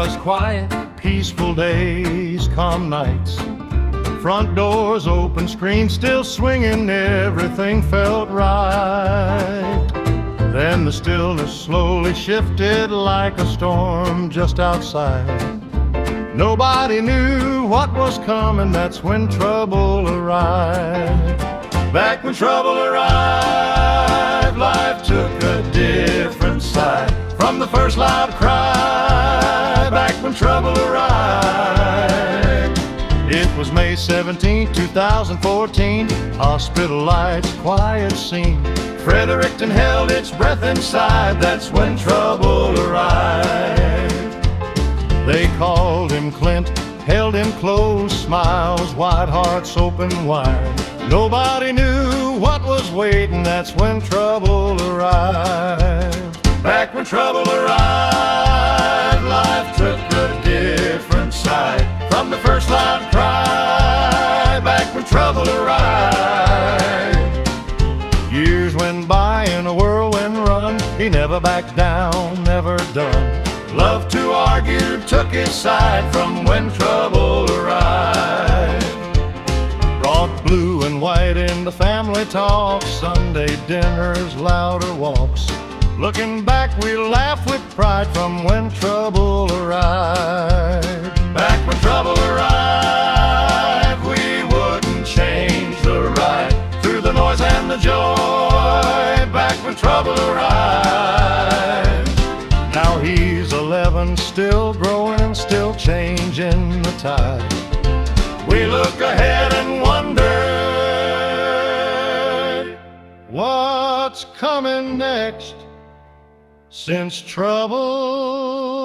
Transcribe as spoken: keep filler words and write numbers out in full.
was quiet, peaceful days come nights. Front doors open, screens still swinging, everything felt right. Then the stillness slowly shifted like a storm just outside. Nobody knew what was coming, that's when trouble arrived. Back when trouble arrived, life took a different side. From the first loud cry, back when trouble arrived. It was May seventeenth, two thousand fourteen, hospital lights, quiet scene. Fredericton held its breath inside, that's when trouble arrived. They called him Clint, held him close, smiles, wide hearts open wide. Nobody knew what was waiting, that's when trouble arrived. Back when trouble arrived, life took a different side. From the first loud cry, back when trouble arrived. Years went by in a whirlwind run, he never backed down, never done. Love to argue took his side from when trouble arrived. Brought blue and white into family talk, Sunday dinners, louder walks. Looking back, we laugh with pride from when trouble arrived. Back when trouble arrived, we wouldn't change the ride. Through the noise and the joy, back when trouble arrived. Now he's eleven, still growing and still changing the tide. We look ahead and wonder what's coming next, since trouble